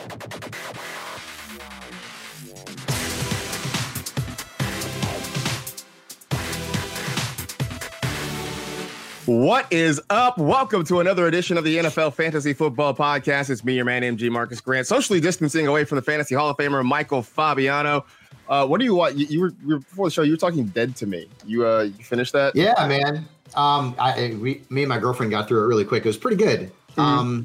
What is up? Welcome to another edition of the NFL Fantasy Football Podcast. It's me, your man, MG Marcus Grant, socially distancing away from the Fantasy Hall of Famer, Michael Fabiano. What do you want? You were before the show, you were talking dead to me. You finished that? Yeah, man. Me and my girlfriend got through it really quick. It was pretty good. Mm-hmm.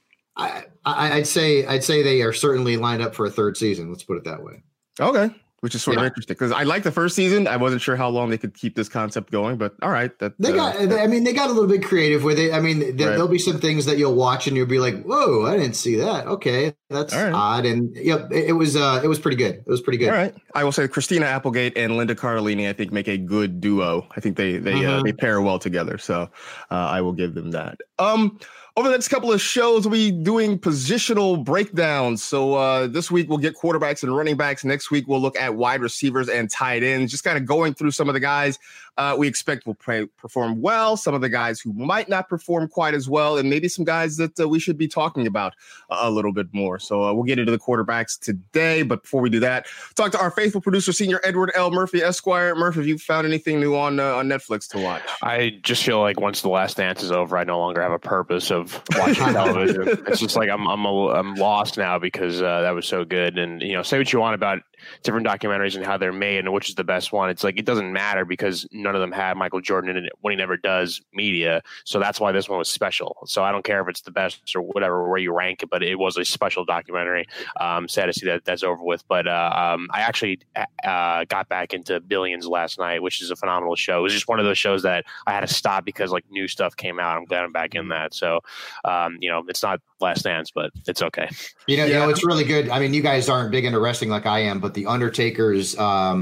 I'd say they are certainly lined up for a third season. Let's put it that way. Okay. Which is sort of interesting because I liked the first season. I wasn't sure how long they could keep this concept going, but all right. They got a little bit creative with it. I mean, there'll be some things that you'll watch and you'll be like, "Whoa, I didn't see that." Okay, that's odd. And it was pretty good. It was pretty good. All right. I will say Christina Applegate and Linda Cardellini, I think, make a good duo. I think they pair well together. So I will give them that. Over the next couple of shows, we'll be doing positional breakdowns. So this week, we'll get quarterbacks and running backs. Next week, we'll look at wide receivers and tight ends, just kind of going through some of the guys we expect will perform well, some of the guys who might not perform quite as well, and maybe some guys that we should be talking about a little bit more. So we'll get into the quarterbacks today. But before we do that, talk to our faithful producer, Senior Edward L. Murphy, Esquire. Murph, have you found anything new on Netflix to watch? I just feel like once The Last Dance is over, I no longer have a purpose of watching television. It's just like I'm lost now because that was so good. And say what you want about different documentaries and how they're made and which is the best one. It's like it doesn't matter because none of them had Michael Jordan in it when he never does media. So that's why this one was special. So I don't care if it's the best or whatever where you rank it, but it was a special documentary. Sad to see that's over with. But I actually got back into Billions last night, which is a phenomenal show. It was just one of those shows that I had to stop because like new stuff came out. I'm glad I'm back in that. So it's not Last Dance, but it's okay. It's really good. I mean, you guys aren't big into wrestling like I am, but the Undertaker's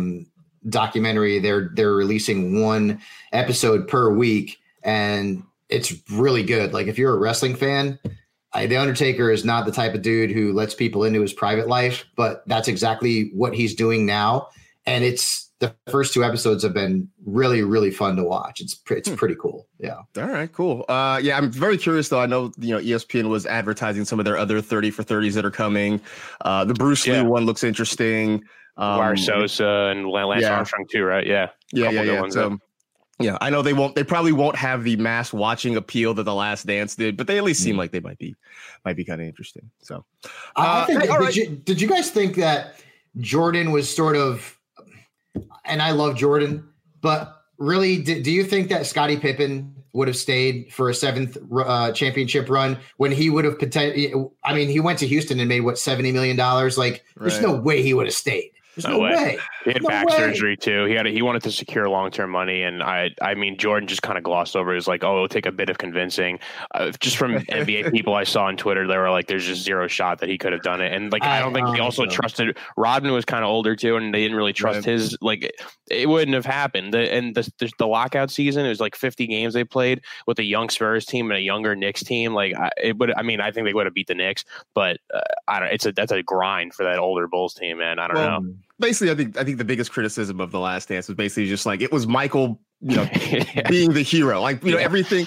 documentary, they're releasing one episode per week, and it's really good. Like if you're a wrestling fan, the Undertaker is not the type of dude who lets people into his private life, but that's exactly what he's doing now. And the first two episodes have been really, really fun to watch. It's pretty cool. Yeah. All right, cool. I'm very curious though. I know, ESPN was advertising some of their other 30 for 30s that are coming. The Bruce Lee one looks interesting. Wire Sosa and Lance Armstrong too, right? Yeah. Yeah. I know they probably won't have the mass watching appeal that The Last Dance did, but they at least seem like they might be kind of interesting. So I think, did you guys think that Jordan was sort of, and I love Jordan, but really, do you think that Scottie Pippen would have stayed for a seventh championship run when he would have potentially? I mean, he went to Houston and made $70 million. Like, there's no way he would have stayed. There's no way. He had back surgery too. He wanted to secure long-term money, and I mean, Jordan just kind of glossed over. It was like, it'll take a bit of convincing. Just from NBA people I saw on Twitter, they were like, "There's just zero shot that he could have done it." And like, I don't think they also trusted. Rodman was kind of older too, and they didn't really trust his. Like, it wouldn't have happened. The lockout season, it was like 50 games they played with a young Spurs team and a younger Knicks team. Like, it would. I mean, I think they would have beat the Knicks, but I don't. That's a grind for that older Bulls team, man. I don't know. Basically, I think the biggest criticism of The Last Dance was basically just like it was Michael, being the hero. Like, everything,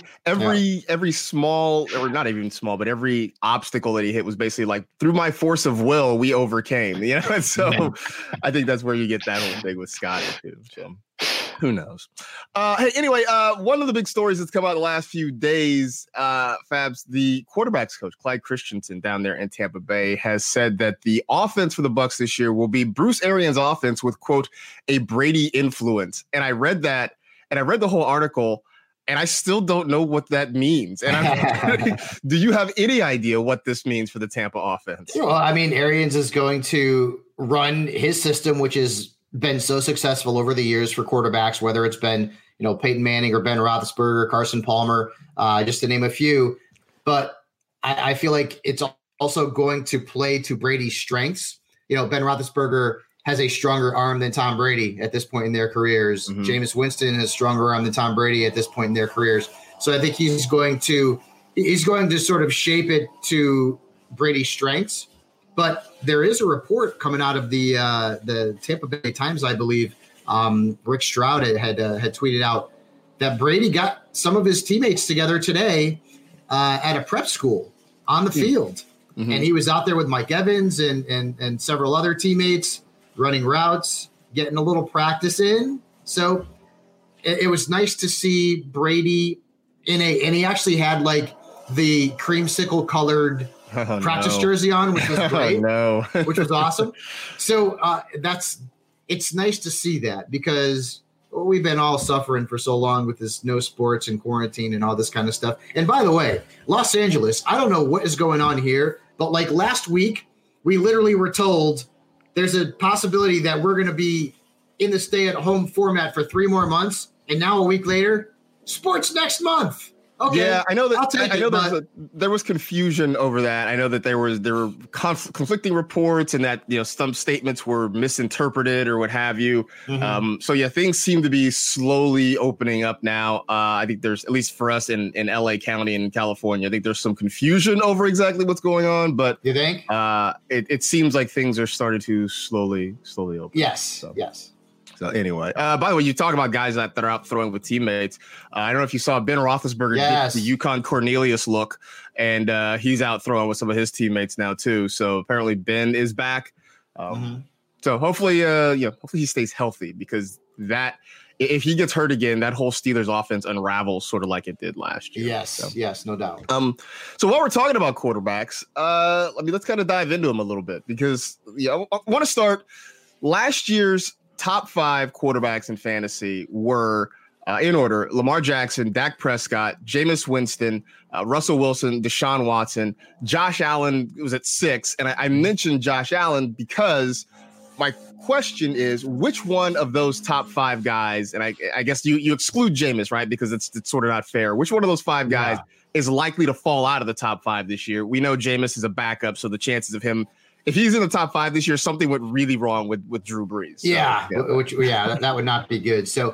every small, or not even small, but every obstacle that he hit was basically like, through my force of will, we overcame. And so I think that's where you get that whole thing with Scotty too. So who knows? Anyway, one of the big stories that's come out the last few days, Fabs, the quarterbacks coach, Clyde Christensen down there in Tampa Bay, has said that the offense for the Bucs this year will be Bruce Arians' offense with, quote, a Brady influence. And I read that, and I read the whole article, and I still don't know what that means. And do you have any idea what this means for the Tampa offense? Well, I mean, Arians is going to run his system, which has been so successful over the years for quarterbacks, whether it's been, Peyton Manning or Ben Roethlisberger, Carson Palmer, just to name a few. But I feel like it's also going to play to Brady's strengths. Ben Roethlisberger has a stronger arm than Tom Brady at this point in their careers. Mm-hmm. Jameis Winston has a stronger arm than Tom Brady at this point in their careers. So I think he's going to sort of shape it to Brady's strengths. But there is a report coming out of the Tampa Bay Times, I believe. Rick Stroud had tweeted out that Brady got some of his teammates together today at a prep school on the field. and he was out there with Mike Evans and several other teammates running routes, getting a little practice in. So it was nice to see Brady and he actually had like the creamsicle colored practice jersey on, which was great, which was awesome. So it's nice to see that, because we've been all suffering for so long with this no sports and quarantine and all this kind of stuff. And by the way, Los Angeles, I don't know what is going on here, but like last week, we literally were told there's a possibility that we're going to be in the stay-at-home format for 3 more months. And now a week later, sports next month. Okay. Yeah, I know that. There was confusion over that. I know that there were conflicting reports, and that some statements were misinterpreted or what have you. So yeah, things seem to be slowly opening up now. I think there's, at least for us in LA County in California, I think there's some confusion over exactly what's going on. But you think it seems like things are starting to slowly open. Yes. So anyway, by the way, you talk about guys that are out throwing with teammates. I don't know if you saw Ben Roethlisberger did the Yukon Cornelius look, and he's out throwing with some of his teammates now too. So apparently Ben is back. So hopefully, hopefully he stays healthy, because that, if he gets hurt again, that whole Steelers offense unravels sort of like it did last year. Yes, no doubt. So while we're talking about quarterbacks, let's kind of dive into them a little bit, because I want to start last year's top 5 quarterbacks in fantasy were, in order, Lamar Jackson, Dak Prescott, Jameis Winston, Russell Wilson, Deshaun Watson. Josh Allen was at 6. And I mentioned Josh Allen because my question is, which one of those top 5 guys, and I guess you exclude Jameis, right? Because it's sort of not fair. Which one of those 5 guys is likely to fall out of the top 5 this year? We know Jameis is a backup, so the chances of him, if he's in the top 5 this year, something went really wrong with Drew Brees. So, that would not be good. So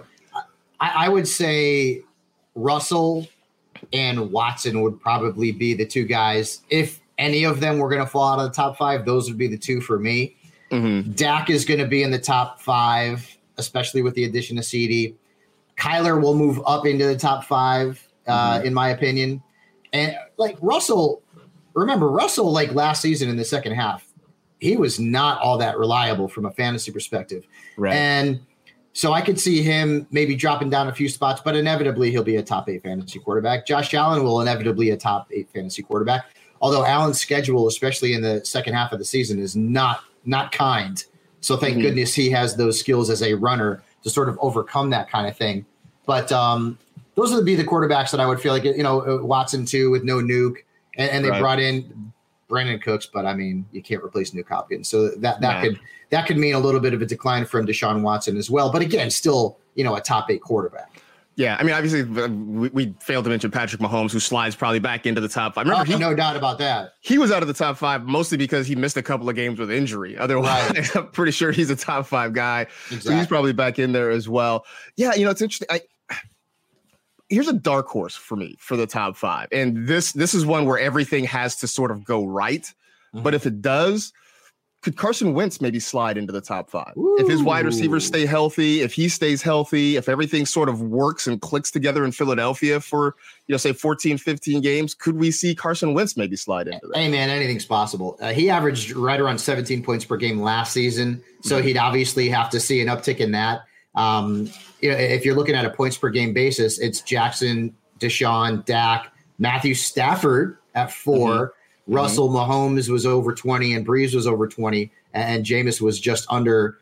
I would say Russell and Watson would probably be the 2 guys. If any of them were going to fall out of the top 5, those would be the 2 for me. Dak is going to be in the top 5, especially with the addition of CD. Kyler will move up into the top 5, in my opinion. And like Russell, remember Russell, like last season in the second half, he was not all that reliable from a fantasy perspective. Right. And so I could see him maybe dropping down a few spots, but inevitably he'll be a top 8 fantasy quarterback. Josh Allen will inevitably a top 8 fantasy quarterback. Although Allen's schedule, especially in the second half of the season, is not kind. So thank goodness he has those skills as a runner to sort of overcome that kind of thing. But those would be the quarterbacks that I would feel like, Watson too, with no Nuke. And they brought in Brandon Cooks, but I mean, you can't replace Nuke Hopkins. So that could mean a little bit of a decline from Deshaun Watson as well. But again, still, a top 8 quarterback. Yeah, I mean, obviously, we failed to mention Patrick Mahomes, who slides probably back into the top 5. Remember, no doubt about that. He was out of the top 5 mostly because he missed a couple of games with injury. Otherwise, I'm pretty sure he's a top 5 guy. Exactly. So he's probably back in there as well. Yeah, it's interesting. Here's a dark horse for me for the top 5. And this is one where everything has to sort of go right. But if it does, could Carson Wentz maybe slide into the top 5? Ooh. If his wide receivers stay healthy, if he stays healthy, if everything sort of works and clicks together in Philadelphia for, say 14, 15 games, could we see Carson Wentz maybe slide into that? Hey man, anything's possible. He averaged right around 17 points per game last season. So he'd obviously have to see an uptick in that. If you're looking at a points per game basis, it's Jackson, Deshaun, Dak, Matthew Stafford at 4. Russell Mahomes was over 20 and Breeze was over 20, and Jameis was just under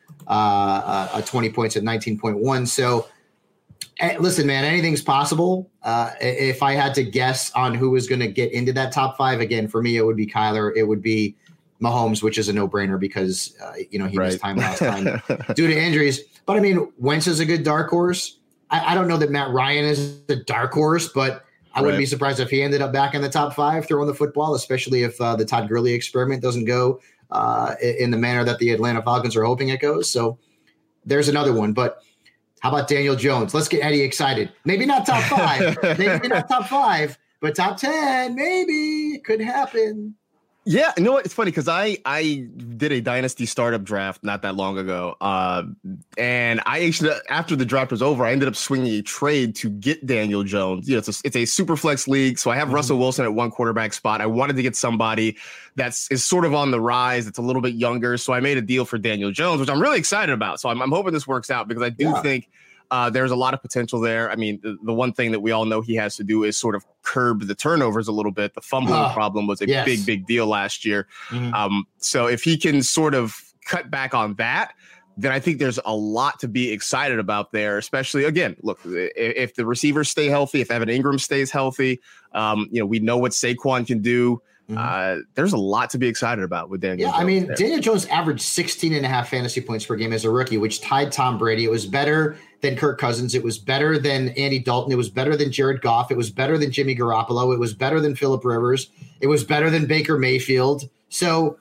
20 points at 19.1. So listen, man, anything's possible. If I had to guess on who was going to get into that top 5, again, for me, it would be Kyler. It would be Mahomes, which is a no-brainer because, he missed time last time due to injuries. But I mean, Wentz is a good dark horse. I don't know that Matt Ryan is a dark horse, but I wouldn't be surprised if he ended up back in the top 5 throwing the football, especially if the Todd Gurley experiment doesn't go in the manner that the Atlanta Falcons are hoping it goes. So there's another one. But how about Daniel Jones? Let's get Eddie excited. Maybe not top 5, maybe not top 5, but top 10, maybe it could happen. Yeah, you know what? It's funny because I did a dynasty startup draft not that long ago, and I actually, after the draft was over, I ended up swinging a trade to get Daniel Jones. You know, it's a super flex league, so I have Russell Wilson at one quarterback spot. I wanted to get somebody is sort of on the rise, that's a little bit younger, so I made a deal for Daniel Jones, which I'm really excited about. So I'm hoping this works out because I do think there's a lot of potential there. I mean, the one thing that we all know he has to do is sort of curb the turnovers a little bit. The fumbling problem was a big deal last year. So if he can sort of cut back on that, then I think there's a lot to be excited about there, especially, again, look, if the receivers stay healthy, if Evan Ingram stays healthy, we know what Saquon can do. There's a lot to be excited about with Daniel Jones. I mean, Daniel Jones averaged 16.5 fantasy points per game as a rookie, which tied Tom Brady. It was better than Kirk Cousins. It was better than Andy Dalton. It was better than Jared Goff. It was better than Jimmy Garoppolo. It was better than Phillip Rivers. It was better than Baker Mayfield. So,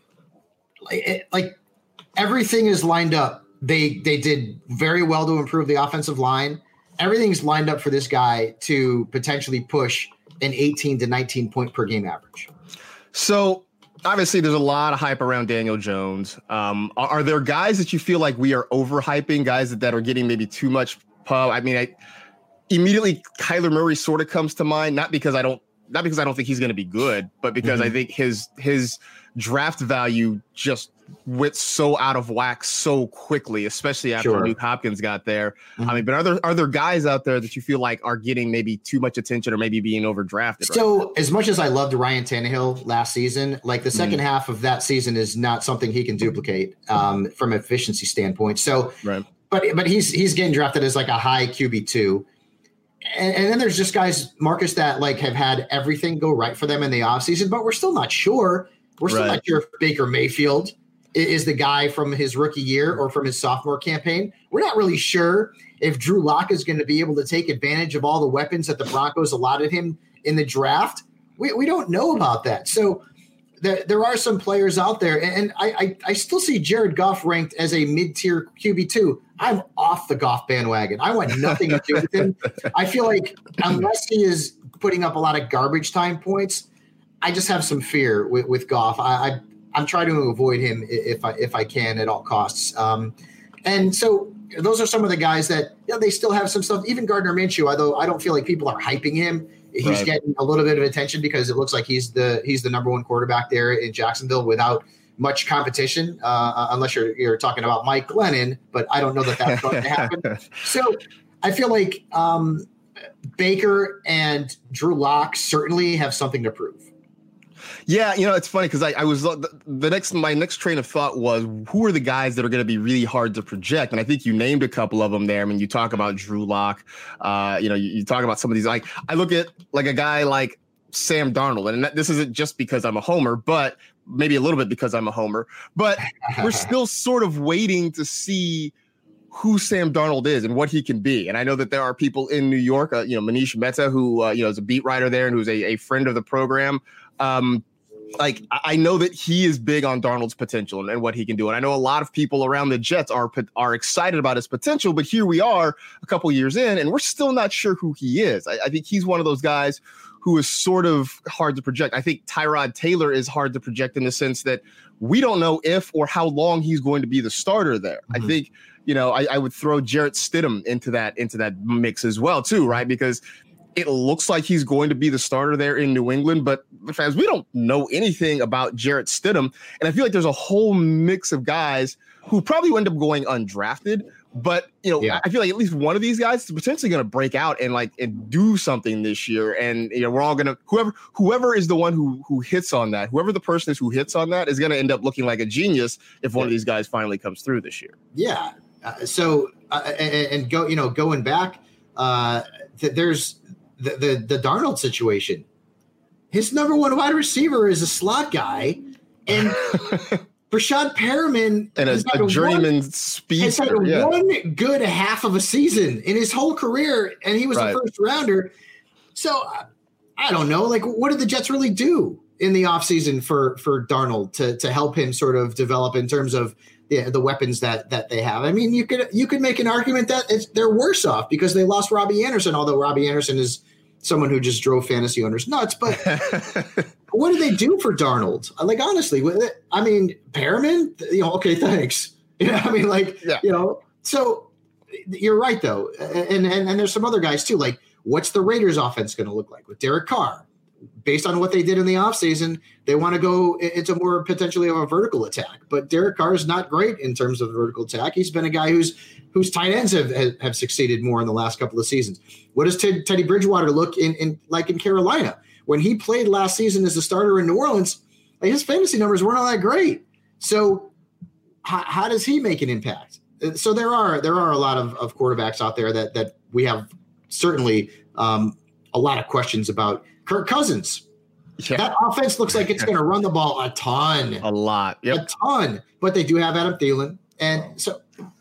like everything is lined up. They did very well to improve the offensive line. Everything's lined up for this guy to potentially push an 18 to 19 point per game average. So obviously there's a lot of hype around Daniel Jones. Are there guys that you feel like we are overhyping, guys that are getting maybe too much pub? I mean, immediately Kyler Murray sort of comes to mind, not because I don't think he's going to be good, but because I think his draft value just went so out of whack so quickly, especially after Luke Hopkins got there. I mean, but are there guys out there that you feel like are getting maybe too much attention or maybe being overdrafted? So as much as I loved Ryan Tannehill last season, like the second half of that season is not something he can duplicate from an efficiency standpoint. So, but he's getting drafted as like a high QB2. And then there's just guys, Marcus, that like have had everything go right for them in the offseason, but we're still not sure. We're still not sure if Baker Mayfield is the guy from his rookie year or from his sophomore campaign. We're not really sure if Drew Lock is going to be able to take advantage of all the weapons that the Broncos allotted him in the draft. We don't know about that. So there are some players out there, and I still see Jared Goff ranked as a mid-tier QB2. I'm off the Goff bandwagon. I want nothing to do with him. I feel like unless he is putting up a lot of garbage time points, I just have some fear with Goff. I'm trying to avoid him if I can at all costs. And so those are some of the guys that they still have some stuff. Even Gardner Minshew, although I don't feel like people are hyping him, he's getting a little bit of attention because it looks like he's the number one quarterback there in Jacksonville without much competition, unless you're talking about Mike Glennon. But I don't know that that's going to happen. So I feel like Baker and Drew Lock certainly have something to prove. Yeah, it's funny because I was my next train of thought was who are the guys that are going to be really hard to project, and I think you named a couple of them there. I mean, you talk about Drew Lock, you talk about some of these. Like I look at like a guy like Sam Darnold, and this isn't just because I'm a homer, but maybe a little bit because I'm a homer. But we're still sort of waiting to see who Sam Darnold is and what he can be. And I know that there are people in New York, Manish Mehta, who is a beat writer there and who's a friend of the program. I know that he is big on Darnold's potential and what he can do. And I know a lot of people around the Jets are excited about his potential, but here we are a couple years in and we're still not sure who he is. I think he's one of those guys who is sort of hard to project. I think Tyrod Taylor is hard to project in the sense that we don't know if or how long he's going to be the starter there. I think, I would throw Jarrett Stidham into that mix as well too, right? Because it looks like he's going to be the starter there in New England, but fans, we don't know anything about Jarrett Stidham. And I feel like there's a whole mix of guys who probably will end up going undrafted. But, I feel like at least one of these guys is potentially going to break out and do something this year. And, we're all going to whoever is the one who hits on that, whoever the person is who hits on that is going to end up looking like a genius if one of these guys finally comes through this year. Yeah. Going back, there's the Darnold situation. His number one wide receiver is a slot guy, and Rashad Perriman and a journeyman speedster. Has had one good half of a season in his whole career, and he was a first rounder. So I don't know. Like, what did the Jets really do in the offseason for Darnold to help him sort of develop in terms of the weapons that they have? I mean, you could make an argument that they're worse off because they lost Robbie Anderson, although Robbie Anderson is someone who just drove fantasy owners nuts. But what do they do for Darnold? Like, honestly, I mean, Perriman, okay, thanks. I mean, like, so you're right, though. And there's some other guys, too. Like, what's the Raiders offense going to look like with Derek Carr? Based on what they did in the offseason, they want to go into more potentially of a vertical attack. But Derek Carr is not great in terms of vertical attack. He's been a guy whose tight ends have succeeded more in the last couple of seasons. What does Teddy Bridgewater look in Carolina? When he played last season as a starter in New Orleans, his fantasy numbers weren't all that great. So how does he make an impact? So there are a lot of quarterbacks out there that we have certainly a lot of questions about. Kirk Cousins. Yeah. That offense looks like it's going to run the ball a ton. A lot. Yep. A ton. But they do have Adam Thielen. And so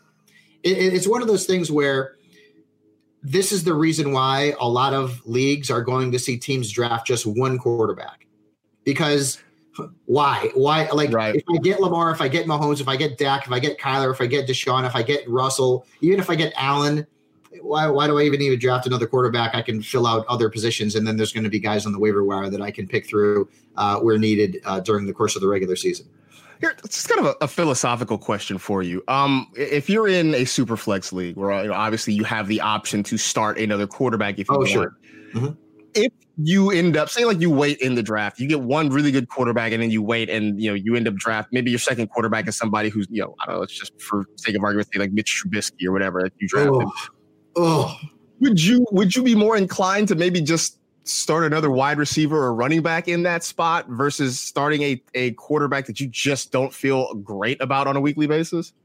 it's one of those things where this is the reason why a lot of leagues are going to see teams draft just one quarterback. Because why? Like, right. If I get Lamar, if I get Mahomes, if I get Dak, if I get Kyler, if I get Deshaun, if I get Russell, even if I get Allen, why do I even need to draft another quarterback? I can fill out other positions, and then there's going to be guys on the waiver wire that I can pick through where needed during the course of the regular season. Here, it's kind of a philosophical question for you. If you're in a super flex league where obviously you have the option to start another quarterback if you want. Sure. Mm-hmm. If you end up, say like you wait in the draft, you get one really good quarterback and then you wait and, you end up draft, maybe your second quarterback is somebody who's, I don't know, let's just for sake of argument, say like Mitch Trubisky or whatever that you drafted. Oh, would you be more inclined to maybe just start another wide receiver or running back in that spot versus starting a quarterback that you just don't feel great about on a weekly basis?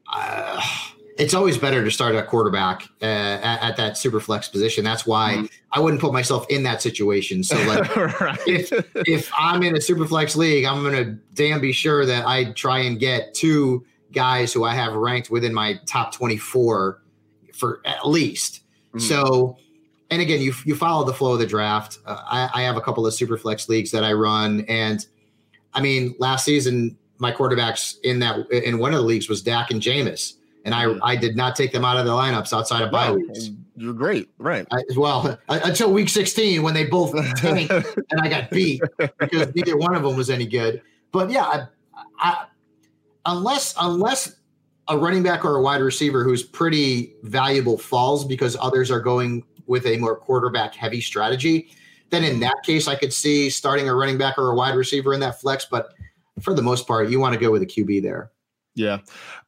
It's always better to start a quarterback at that super flex position. That's why I wouldn't put myself in that situation. So like right. if I'm in a super flex league, I'm going to damn be sure that I try and get two guys who I have ranked within my top 24 for at least. So, and again, you follow the flow of the draft. I have a couple of super flex leagues that I run. And I mean, last season, my quarterbacks in one of the leagues was Dak and Jameis. And I did not take them out of the lineups outside of bye weeks. You're great. Right. Until week 16 when they both tanked and I got beat because neither one of them was any good. But yeah, unless a running back or a wide receiver who's pretty valuable falls because others are going with a more quarterback heavy strategy, then in that case, I could see starting a running back or a wide receiver in that flex. But for the most part, you want to go with a QB there. Yeah.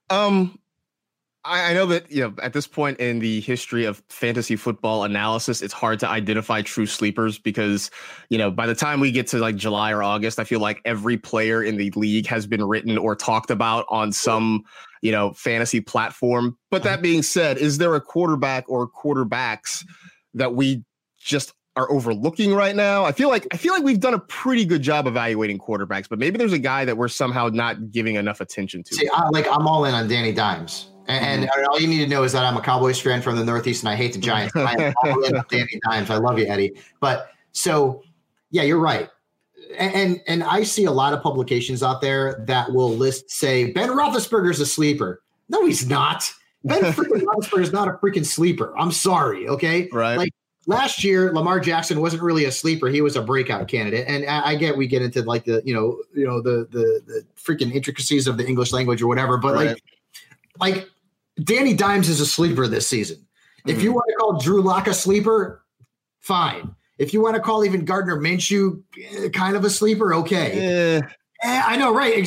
I know that, at this point in the history of fantasy football analysis, it's hard to identify true sleepers because, by the time we get to like July or August, I feel like every player in the league has been written or talked about on some, fantasy platform. But that being said, is there a quarterback or quarterbacks that we just are overlooking right now? I feel like we've done a pretty good job evaluating quarterbacks, but maybe there's a guy that we're somehow not giving enough attention to. See, I'm all in on Danny Dimes. And all you need to know is that I'm a Cowboys fan from the Northeast and I hate the Giants. I am all in on Danny Dimes. I love you, Eddie. But so, yeah, you're right. And I see a lot of publications out there that will say Ben Roethlisberger's a sleeper. No, he's not. Ben freaking Roethlisberger is not a freaking sleeper. I'm sorry. Okay. Right. Like last year, Lamar Jackson wasn't really a sleeper. He was a breakout candidate. And I get, we get into like the freaking intricacies of the English language or whatever, but right. like Danny Dimes is a sleeper this season. If you want to call Drew Lock a sleeper, fine. If you want to call even Gardner Minshew kind of a sleeper, okay. I know, right?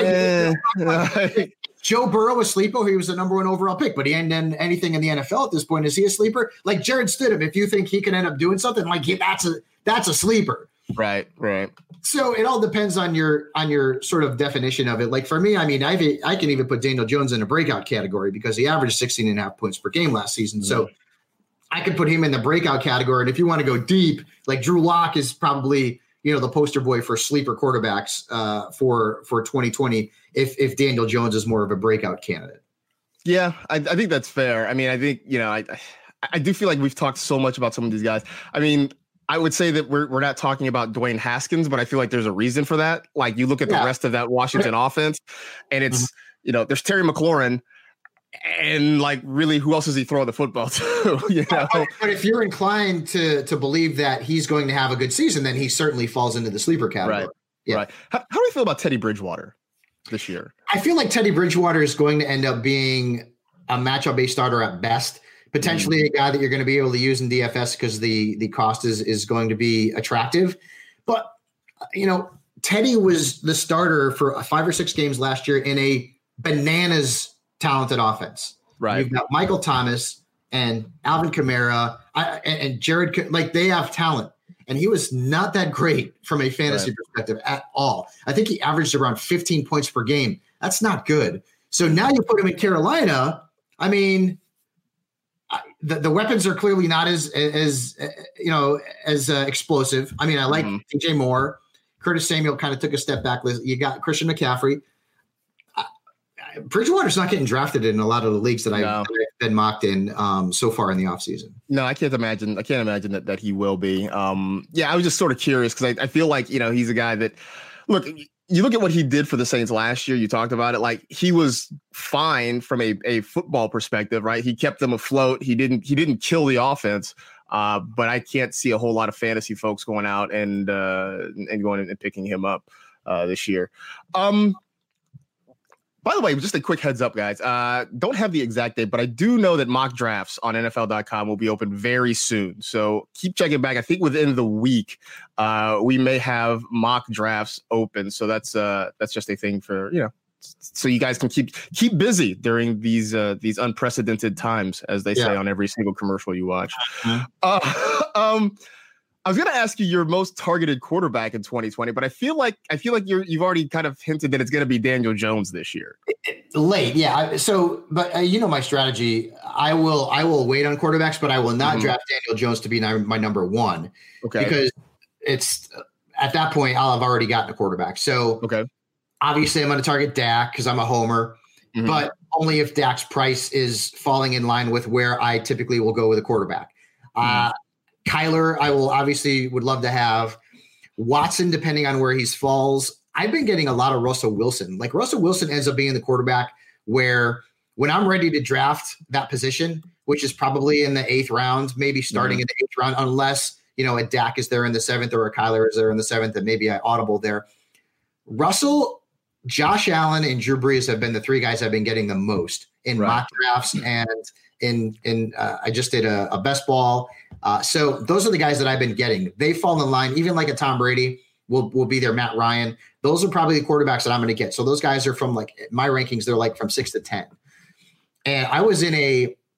Right. Joe Burrow a sleeper. He was the number one overall pick, but he ain't done anything in the NFL at this point. Is he a sleeper? Like Jared Stidham, if you think he can end up doing something, like that's a sleeper. Right. So it all depends on your sort of definition of it. Like for me, I mean, I can even put Daniel Jones in a breakout category because he averaged 16.5 points per game last season. So I could put him in the breakout category. And if you want to go deep, like Drew Lock is probably, the poster boy for sleeper quarterbacks for 2020 if Daniel Jones is more of a breakout candidate. Yeah, I think that's fair. I mean, I think, I do feel like we've talked so much about some of these guys. I mean, I would say that we're not talking about Dwayne Haskins, but I feel like there's a reason for that. Like you look at the rest of that Washington offense and it's, there's Terry McLaurin and like really who else is he throwing the football to? But if you're inclined to believe that he's going to have a good season, then he certainly falls into the sleeper category. Yeah. Right. How do you feel about Teddy Bridgewater this year? I feel like Teddy Bridgewater is going to end up being a matchup-based starter at best. Potentially a guy that you're going to be able to use in DFS because the cost is going to be attractive. But, Teddy was the starter for 5 or 6 games last year in a bananas talented offense. Right. You've got Michael Thomas and Alvin Kamara and Jared. Like, they have talent. And he was not that great from a fantasy perspective at all. I think he averaged around 15 points per game. That's not good. So now you put him in Carolina. I mean, the weapons are clearly not as explosive. I mean, I like DJ Moore. Curtis Samuel kind of took a step back. You got Christian McCaffrey. Bridgewater's not getting drafted in a lot of the leagues that I've been mocked in so far in the offseason. No, I can't imagine that he will be. I was just sort of curious because I feel like, he's a guy that, look, you look at what he did for the Saints last year. You talked about it. Like, he was fine from a football perspective, right? He kept them afloat. He didn't kill the offense. But I can't see a whole lot of fantasy folks going out and going and picking him up this year. By the way, just a quick heads up, guys. Don't have the exact date, but I do know that mock drafts on NFL.com will be open very soon. So keep checking back. I think within the week, we may have mock drafts open. So that's just a thing for, so you guys can keep busy during these unprecedented times, as they say on every single commercial you watch. I was going to ask you your most targeted quarterback in 2020, but I feel like you've already kind of hinted that it's going to be Daniel Jones this year. Late, yeah. But my strategy. I will wait on quarterbacks, but I will not draft Daniel Jones to be my number one. Okay. Because it's at that point I'll have already gotten a quarterback. So obviously I'm going to target Dak because I'm a homer, but only if Dak's price is falling in line with where I typically will go with a quarterback. Kyler, I would love to have. Watson, depending on where he falls. I've been getting a lot of Russell Wilson. Like, Russell Wilson ends up being the quarterback where when I'm ready to draft that position, which is probably in the 8th round, maybe starting in the 8th round, unless, a Dak is there in the 7th or a Kyler is there in the 7th, and maybe I audible there. Russell, Josh Allen, and Drew Brees have been the 3 guys I've been getting the most in mock drafts and I just did a best ball. So those are the guys that I've been getting. They fall in line, even like a Tom Brady will be there. Matt Ryan. Those are probably the quarterbacks that I'm going to get. So those guys are from, like, my rankings. They're like from 6 to 10. And I was in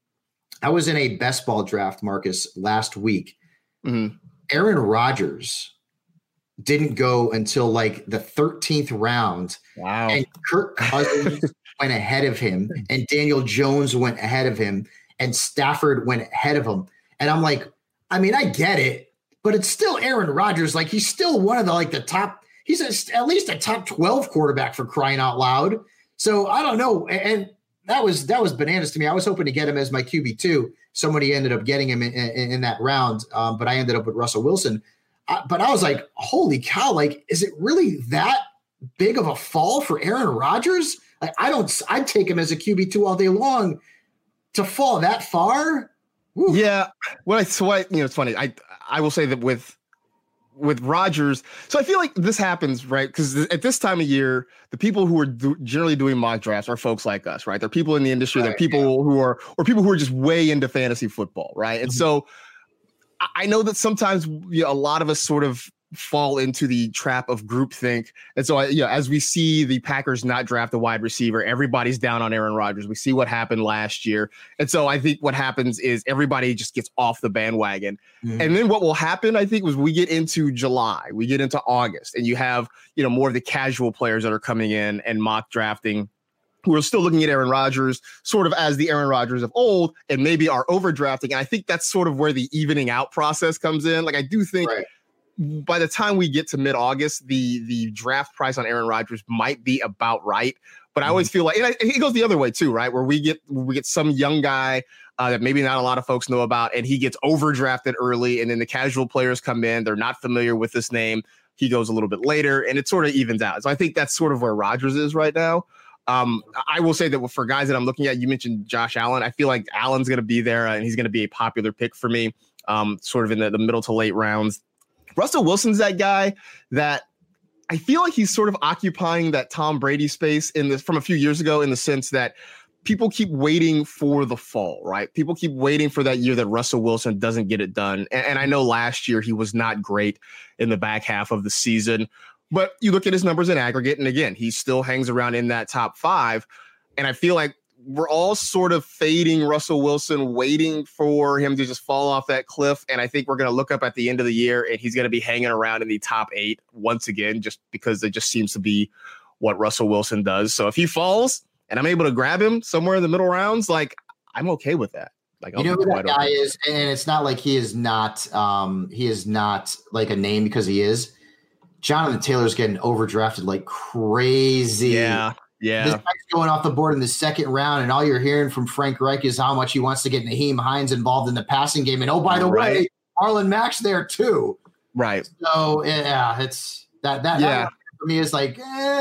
a best ball draft, Marcus, last week. Aaron Rodgers didn't go until like the 13th round. Wow. And Kirk Cousins went ahead of him, and Daniel Jones went ahead of him, and Stafford went ahead of him. And I'm like, I mean, I get it, but it's still Aaron Rodgers. Like, he's still one of the top, he's at least a top 12 quarterback, for crying out loud. So I don't know. And that was bananas to me. I was hoping to get him as my QB2. Somebody ended up getting him in that round. But I ended up with Russell Wilson. But I was like, holy cow, like, is it really that big of a fall for Aaron Rodgers? Like, I'd take him as a QB2 all day long. To fall that far? Woo. Yeah. It's funny. I will say that with Rodgers, so I feel like this happens, right? Because at this time of year, the people who are generally doing mock drafts are folks like us, right? They're people in the industry. They're people who are just way into fantasy football, right? And so I know that sometimes a lot of us sort of fall into the trap of groupthink. And so, as we see the Packers not draft a wide receiver, everybody's down on Aaron Rodgers. We see what happened last year. And so I think what happens is everybody just gets off the bandwagon. And then what will happen, I think, was we get into July, we get into August, and you have, more of the casual players that are coming in and mock drafting, who are still looking at Aaron Rodgers sort of as the Aaron Rodgers of old, and maybe are overdrafting. And I think that's sort of where the evening out process comes in. Like, I do think by the time we get to mid-August, the draft price on Aaron Rodgers might be about right. But I always feel like, and it goes the other way too, right? Where we get some young guy that maybe not a lot of folks know about, and he gets overdrafted early, and then the casual players come in. They're not familiar with this name. He goes a little bit later, and it sort of evens out. So I think that's sort of where Rodgers is right now. I will say that for guys that I'm looking at, you mentioned Josh Allen. I feel like Allen's going to be there, and he's going to be a popular pick for me, sort of in the middle to late rounds. Russell Wilson's that guy that I feel like he's sort of occupying that Tom Brady space from a few years ago, in the sense that people keep waiting for the fall, right? People keep waiting for that year that Russell Wilson doesn't get it done. And I know last year he was not great in the back half of the season, but you look at his numbers in aggregate, and again, he still hangs around in that top 5. And I feel like we're all sort of fading Russell Wilson, waiting for him to just fall off that cliff. And I think we're going to look up at the end of the year and he's going to be hanging around in the top 8 once again, just because it just seems to be what Russell Wilson does. So if he falls and I'm able to grab him somewhere in the middle rounds, like, I'm okay with that. Like, you know who that guy is, and it's not like he is not like a name because he is. Jonathan Taylor's getting overdrafted like crazy. Yeah. This guy's going off the board in the second round, and all you're hearing from Frank Reich is how much he wants to get Nyheim Hines involved in the passing game. And, oh, by the way, Marlon Mack's there too. Right. So, yeah, it's that for me is like,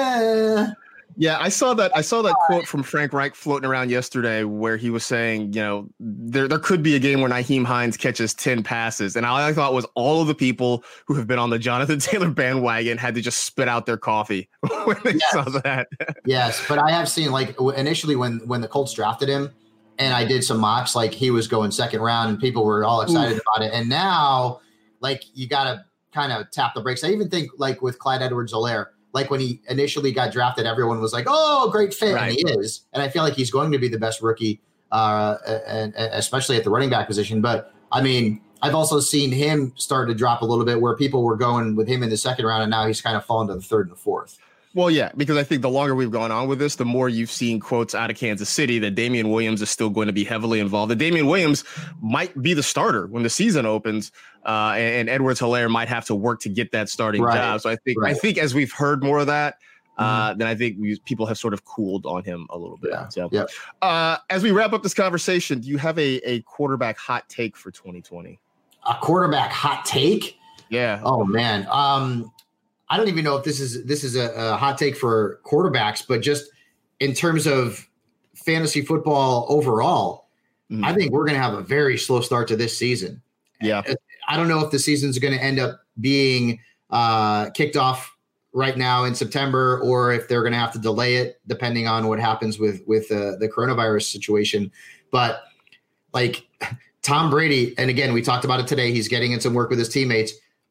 Yeah, I saw that quote from Frank Reich floating around yesterday where he was saying, you know, there could be a game where Nyheim Hines catches 10 passes. And all I thought was all of the people who have been on the Jonathan Taylor bandwagon had to just spit out their coffee when they saw that. Yes, but I have seen, like, initially when the Colts drafted him and I did some mocks, like, he was going second round and people were all excited about it. And now, like, you got to kind of tap the brakes. I even think, like, with Clyde Edwards-Helaire, like when he initially got drafted, everyone was like, "Oh, great fit," and he is. And I feel like he's going to be the best rookie, and especially at the running back position. But I mean, I've also seen him start to drop a little bit, where people were going with him in the second round, and now he's kind of fallen to the third and the fourth. Well, yeah, because I think the longer we've gone on with this, the more you've seen quotes out of Kansas City that Damian Williams is still going to be heavily involved. That Damian Williams might be the starter when the season opens, and Edwards-Helaire might have to work to get that starting job. So I think as we've heard more of that, then I think people have sort of cooled on him a little bit. Yeah. So, as we wrap up this conversation, do you have a quarterback hot take for 2020? A quarterback hot take? Yeah. Oh man. I don't even know if this is a hot take for quarterbacks, but just in terms of fantasy football overall, I think we're going to have a very slow start to this season. Yeah. I don't know if the season's going to end up being kicked off right now in September, or if they're going to have to delay it depending on what happens with the coronavirus situation. But like Tom Brady, and again, we talked about it today, he's getting in some work with his teammates.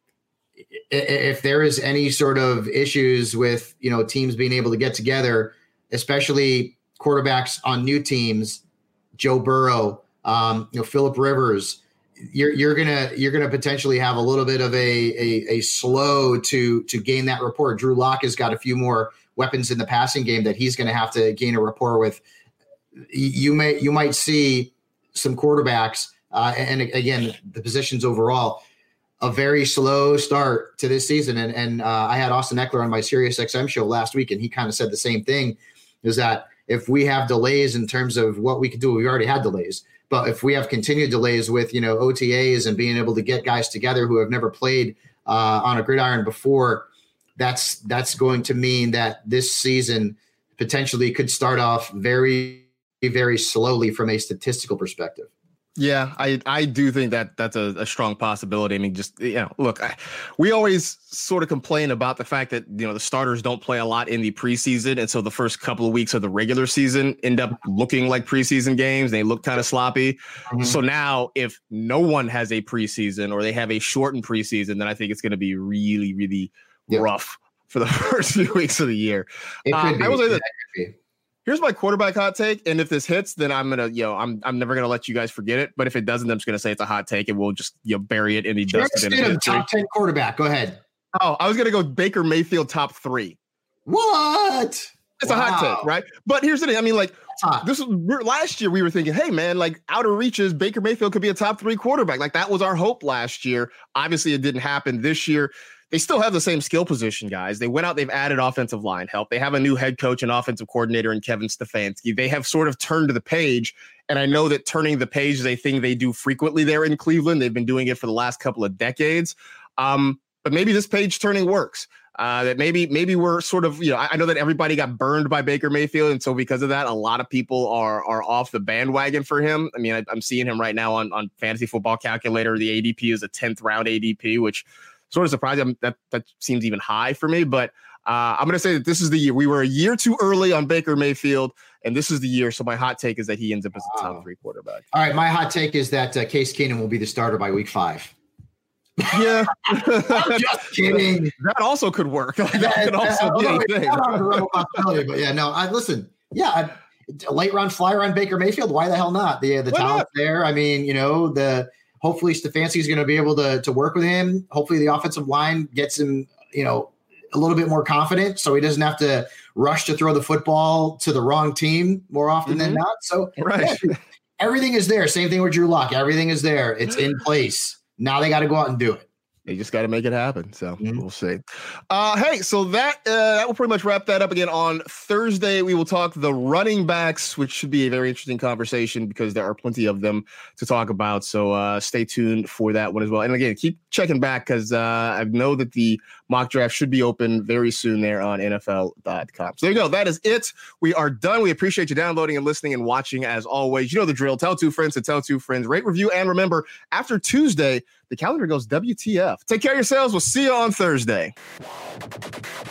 If there is any sort of issues with, you know, teams being able to get together, especially quarterbacks on new teams, Joe Burrow, Phillip Rivers, you're gonna potentially have a little bit of a slow to gain that rapport. Drew Lock has got a few more weapons in the passing game that he's going to have to gain a rapport with. You might see some quarterbacks, and again, the positions overall, a very slow start to this season. And I had Austin Eckler on my Sirius XM show last week, and he kind of said the same thing, is that if we have delays in terms of what we can do, we already had delays, but if we have continued delays with, you know, OTAs and being able to get guys together who have never played on a gridiron before, that's going to mean that this season potentially could start off very, very slowly from a statistical perspective. Yeah, I do think that that's a strong possibility. I mean, just, you know, look, we always sort of complain about the fact that, you know, the starters don't play a lot in the preseason. And so the first couple of weeks of the regular season end up looking like preseason games. They look kind of sloppy. Mm-hmm. So now if no one has a preseason or they have a shortened preseason, then I think it's going to be really, really rough for the first few weeks of the year. It could be. I will say that. Here's my quarterback hot take, and if this hits, then I'm gonna, I'm never gonna let you guys forget it. But if it doesn't, I'm just gonna say it's a hot take, and we'll just bury it in the dust. Top 10 quarterback. Go ahead. Oh, I was gonna go Baker Mayfield top 3. What? It's a hot take, right? But here's the thing. I mean, like, last year we were thinking, hey man, like, outer reaches, Baker Mayfield could be a top 3 quarterback. Like, that was our hope last year. Obviously, it didn't happen this year. They still have the same skill position guys. They went out, they've added offensive line help. They have a new head coach and offensive coordinator in Kevin Stefanski. They have sort of turned to the page. And I know that turning the page is a thing they do frequently there in Cleveland. They've been doing it for the last couple of decades. But maybe this page turning works. That maybe we're sort of, I know that everybody got burned by Baker Mayfield. And so because of that, a lot of people are off the bandwagon for him. I mean, I'm seeing him right now on Fantasy Football Calculator. The ADP is a 10th round ADP, which sort of surprised. That seems even high for me, but I'm going to say that this is the year. We were a year too early on Baker Mayfield, and this is the year. So my hot take is that he ends up as a top 3 quarterback. All right, my hot take is that Case Keenum will be the starter by week 5. Yeah, I'm just kidding. That also could work. That could also be a thing. But yeah, no. Listen. Yeah, a late round flyer on Baker Mayfield. Why the hell not? The talent there. I mean, hopefully Stefanski is going to be able to work with him. Hopefully the offensive line gets him, a little bit more confident, so he doesn't have to rush to throw the football to the wrong team more often than not. So everything is there. Same thing with Drew Lock. Everything is there. It's in place. Now they got to go out and do it. They just got to make it happen. So we'll see. Hey, so that will pretty much wrap that up. Again, on Thursday, we will talk the running backs, which should be a very interesting conversation because there are plenty of them to talk about. So stay tuned for that one as well. And again, keep checking back because I know that the mock draft should be open very soon there on NFL.com. So there you go. That is it. We are done. We appreciate you downloading and listening and watching as always. You know the drill. Tell 2 friends to tell 2 friends. Rate, review, and remember, after Tuesday, the calendar goes WTF. Take care of yourselves. We'll see you on Thursday.